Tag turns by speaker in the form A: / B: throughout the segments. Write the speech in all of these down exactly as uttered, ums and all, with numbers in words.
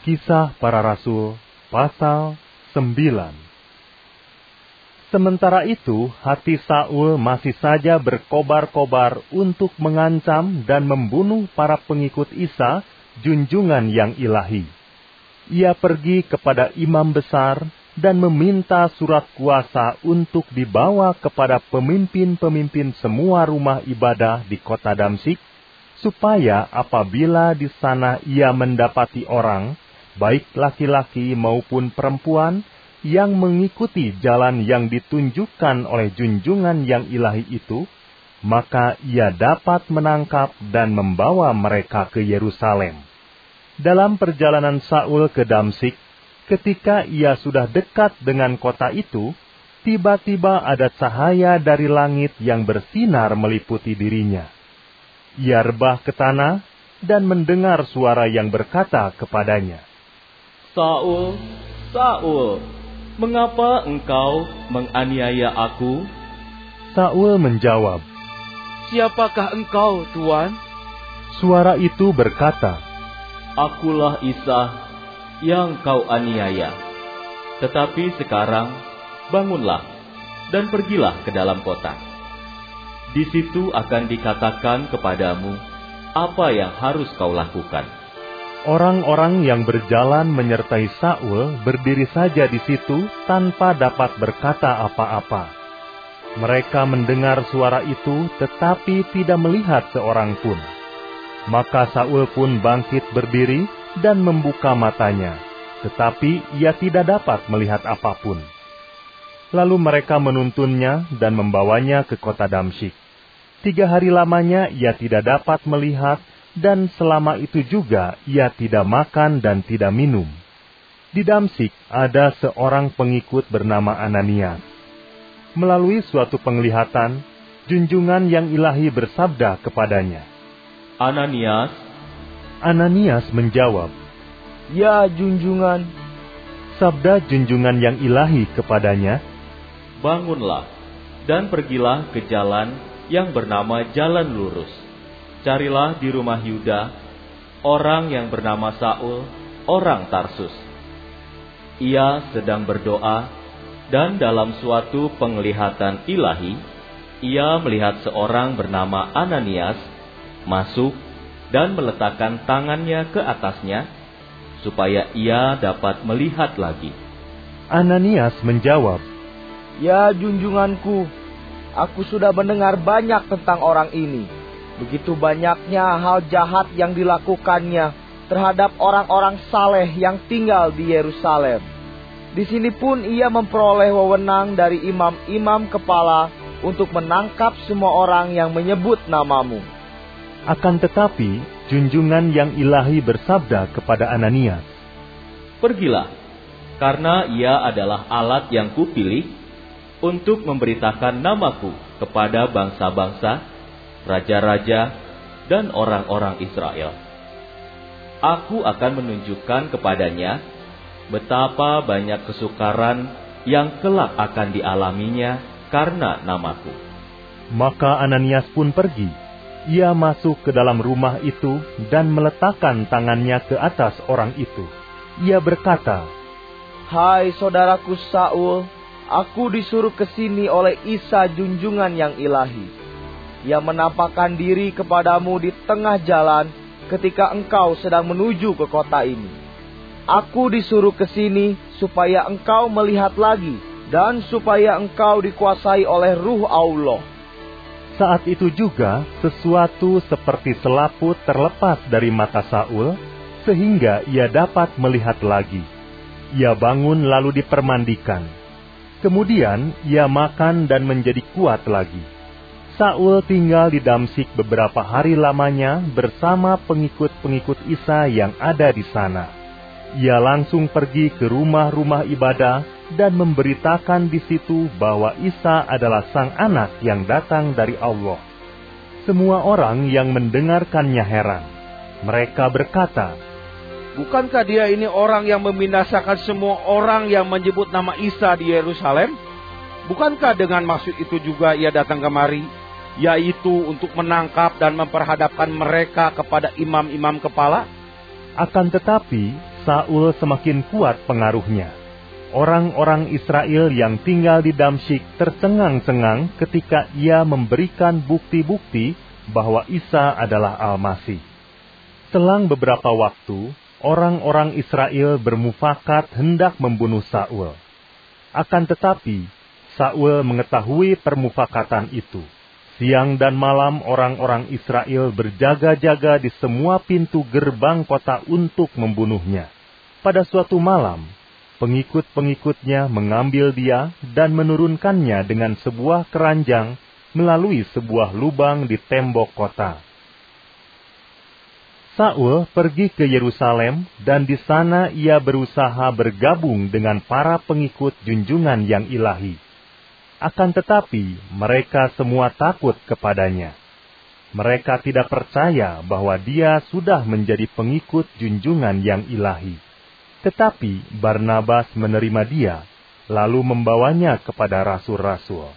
A: Kisah Para Rasul, pasal sembilan. Sementara itu, hati Saul masih saja berkobar-kobar untuk mengancam dan membunuh para pengikut Isa, junjungan yang ilahi. Ia pergi kepada imam besar dan meminta surat kuasa untuk dibawa kepada pemimpin-pemimpin semua rumah ibadah di kota Damsyik, supaya apabila di sana ia mendapati orang, baik laki-laki maupun perempuan, yang mengikuti jalan yang ditunjukkan oleh junjungan yang ilahi itu, maka ia dapat menangkap dan membawa mereka ke Yerusalem. Dalam perjalanan Saul ke Damsyik, ketika ia sudah dekat dengan kota itu, tiba-tiba ada cahaya dari langit yang bersinar meliputi dirinya. Ia rebah ke tanah dan mendengar suara yang berkata kepadanya,
B: Saul, Saul, mengapa engkau menganiaya aku?
A: Saul menjawab,
C: Siapakah engkau, Tuan?
A: Suara itu berkata,
B: Akulah Isa yang kau aniaya. Tetapi sekarang bangunlah dan pergilah ke dalam kota. Di situ akan dikatakan kepadamu apa yang harus kau lakukan.
A: Orang-orang yang berjalan menyertai Saul berdiri saja di situ tanpa dapat berkata apa-apa. Mereka mendengar suara itu tetapi tidak melihat seorang pun. Maka Saul pun bangkit berdiri dan membuka matanya, tetapi ia tidak dapat melihat apapun. Lalu mereka menuntunnya dan membawanya ke kota Damsyik. Tiga hari lamanya ia tidak dapat melihat, dan selama itu juga ia tidak makan dan tidak minum. Di Damsyik ada seorang pengikut bernama Ananias. Melalui suatu penglihatan, junjungan yang ilahi bersabda kepadanya,
B: Ananias.
A: Ananias menjawab,
C: Ya, junjungan.
A: Sabda junjungan yang ilahi kepadanya,
B: Bangunlah dan pergilah ke jalan yang bernama Jalan Lurus. Carilah di rumah Yuda orang yang bernama Saul, orang Tarsus. Ia sedang berdoa, dan dalam suatu penglihatan ilahi, ia melihat seorang bernama Ananias masuk dan meletakkan tangannya ke atasnya, supaya ia dapat melihat lagi.
A: Ananias menjawab,
C: Ya, junjunganku, aku sudah mendengar banyak tentang orang ini. Begitu banyaknya hal jahat yang dilakukannya terhadap orang-orang saleh yang tinggal di Yerusalem. Di sini pun ia memperoleh wewenang dari imam-imam kepala untuk menangkap semua orang yang menyebut namamu.
A: Akan tetapi, junjungan yang ilahi bersabda kepada Ananias,
B: Pergilah, karena ia adalah alat yang kupilih untuk memberitakan namaku kepada bangsa-bangsa, raja-raja, dan orang-orang Israel. Aku akan menunjukkan kepadanya betapa banyak kesukaran yang kelak akan dialaminya karena namaku.
A: Maka Ananias pun pergi. Ia masuk ke dalam rumah itu dan meletakkan tangannya ke atas orang itu. Ia berkata,
C: Hai saudaraku Saul, aku disuruh ke sini oleh Isa junjungan yang ilahi. Ia menampakkan diri kepadamu di tengah jalan ketika engkau sedang menuju ke kota ini. Aku disuruh ke sini supaya engkau melihat lagi dan supaya engkau dikuasai oleh Ruh Allah.
A: Saat itu juga sesuatu seperti selaput terlepas dari mata Saul, sehingga ia dapat melihat lagi. Ia bangun lalu dipermandikan. Kemudian ia makan dan menjadi kuat lagi. Saul tinggal di Damsyik beberapa hari lamanya bersama pengikut-pengikut Isa yang ada di sana. Ia langsung pergi ke rumah-rumah ibadah dan memberitakan di situ bahwa Isa adalah Sang Anak yang datang dari Allah. Semua orang yang mendengarkannya heran. Mereka berkata,
D: Bukankah dia ini orang yang membinasakan semua orang yang menyebut nama Isa di Yerusalem? Bukankah dengan maksud itu juga ia datang kemari, yaitu untuk menangkap dan memperhadapkan mereka kepada imam-imam kepala?
A: Akan tetapi, Saul semakin kuat pengaruhnya. Orang-orang Israel yang tinggal di Damsyik tercengang-cengang ketika ia memberikan bukti-bukti bahwa Isa adalah Al-Masih. Selang beberapa waktu, orang-orang Israel bermufakat hendak membunuh Saul. Akan tetapi, Saul mengetahui permufakatan itu. Siang dan malam orang-orang Israel berjaga-jaga di semua pintu gerbang kota untuk membunuhnya. Pada suatu malam, pengikut-pengikutnya mengambil dia dan menurunkannya dengan sebuah keranjang melalui sebuah lubang di tembok kota. Saul pergi ke Yerusalem dan di sana ia berusaha bergabung dengan para pengikut junjungan yang ilahi. Akan tetapi mereka semua takut kepadanya. Mereka tidak percaya bahwa dia sudah menjadi pengikut junjungan yang ilahi. Tetapi Barnabas menerima dia, lalu membawanya kepada rasul-rasul.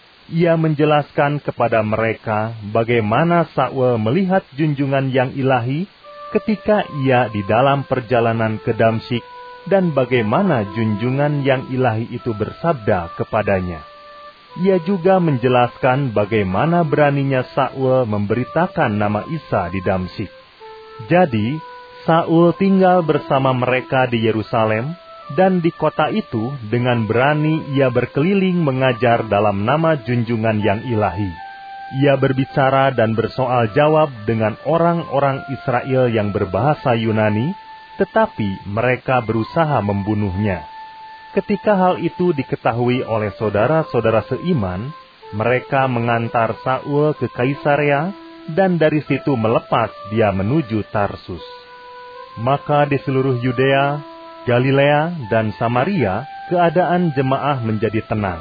A: Ia menjelaskan kepada mereka bagaimana Saul melihat junjungan yang ilahi ketika ia di dalam perjalanan ke Damsyik dan bagaimana junjungan yang ilahi itu bersabda kepadanya. Ia juga menjelaskan bagaimana beraninya Saul memberitakan nama Isa di Damsyik. Jadi, Saul tinggal bersama mereka di Yerusalem, dan di kota itu dengan berani ia berkeliling mengajar dalam nama junjungan yang ilahi. Ia berbicara dan bersoal jawab dengan orang-orang Israel yang berbahasa Yunani, tetapi mereka berusaha membunuhnya. Ketika hal itu diketahui oleh saudara-saudara seiman, mereka mengantar Saul ke Kaisarea, dan dari situ melepas dia menuju Tarsus. Maka di seluruh Yudea, Galilea, dan Samaria, keadaan jemaah menjadi tenang.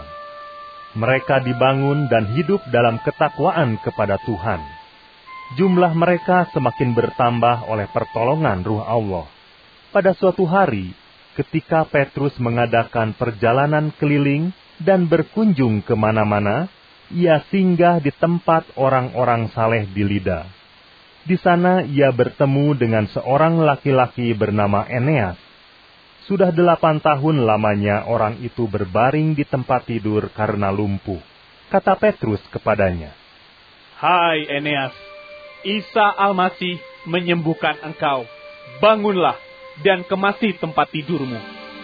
A: Mereka dibangun dan hidup dalam ketakwaan kepada Tuhan. Jumlah mereka semakin bertambah oleh pertolongan Ruh Allah. Pada suatu hari, ketika Petrus mengadakan perjalanan keliling dan berkunjung kemana-mana, ia singgah di tempat orang-orang saleh di Lida. Di sana ia bertemu dengan seorang laki-laki bernama Eneas. Sudah delapan tahun lamanya orang itu berbaring di tempat tidur karena lumpuh. Kata Petrus kepadanya,
E: "Hai Eneas, Isa Al-Masih menyembuhkan engkau. Bangunlah dan kemasi tempat tidurmu."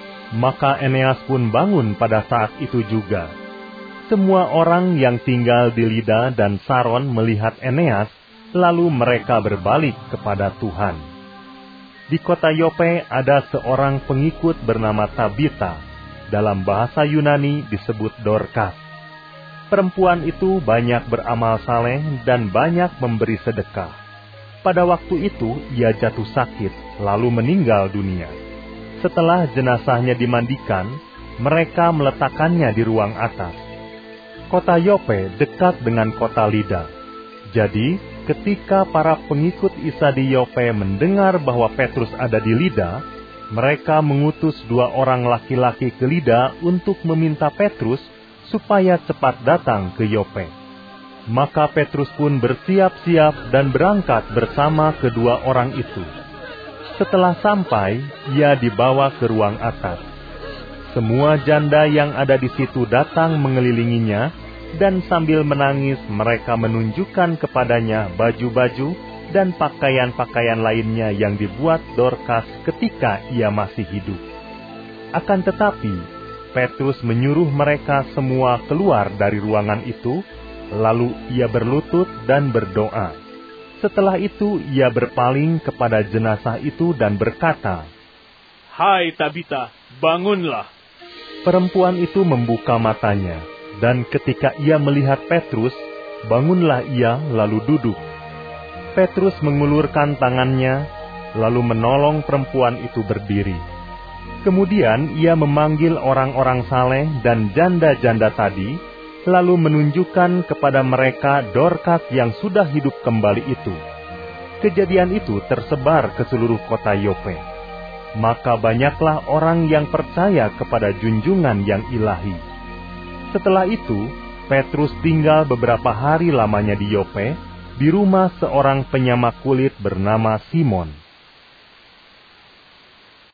A: Maka Eneas pun bangun pada saat itu juga. Semua orang yang tinggal di Lida dan Saron melihat Eneas, lalu mereka berbalik kepada Tuhan. Di kota Yope ada seorang pengikut bernama Tabita, dalam bahasa Yunani disebut Dorkas. Perempuan itu banyak beramal saleh dan banyak memberi sedekah. Pada waktu itu ia jatuh sakit, lalu meninggal dunia. Setelah jenazahnya dimandikan, mereka meletakkannya di ruang atas. Kota Yope dekat dengan kota Lida. Jadi, ketika para pengikut Isa di Yope mendengar bahwa Petrus ada di Lida, mereka mengutus dua orang laki-laki ke Lida untuk meminta Petrus supaya cepat datang ke Yope. Maka Petrus pun bersiap-siap dan berangkat bersama kedua orang itu. Setelah sampai, ia dibawa ke ruang atas. Semua janda yang ada di situ datang mengelilinginya, dan sambil menangis mereka menunjukkan kepadanya baju-baju dan pakaian-pakaian lainnya yang dibuat Dorkas ketika ia masih hidup. Akan tetapi, Petrus menyuruh mereka semua keluar dari ruangan itu, lalu ia berlutut dan berdoa. Setelah itu ia berpaling kepada jenazah itu dan berkata,
E: "Hai Tabita, bangunlah."
A: Perempuan itu membuka matanya. Dan ketika ia melihat Petrus, bangunlah ia lalu duduk. Petrus mengulurkan tangannya, lalu menolong perempuan itu berdiri. Kemudian ia memanggil orang-orang saleh dan janda-janda tadi, lalu menunjukkan kepada mereka Dorkas yang sudah hidup kembali itu. Kejadian itu tersebar ke seluruh kota Yope. Maka banyaklah orang yang percaya kepada junjungan yang ilahi. Setelah itu, Petrus tinggal beberapa hari lamanya di Yope, di rumah seorang penyamak kulit bernama Simon.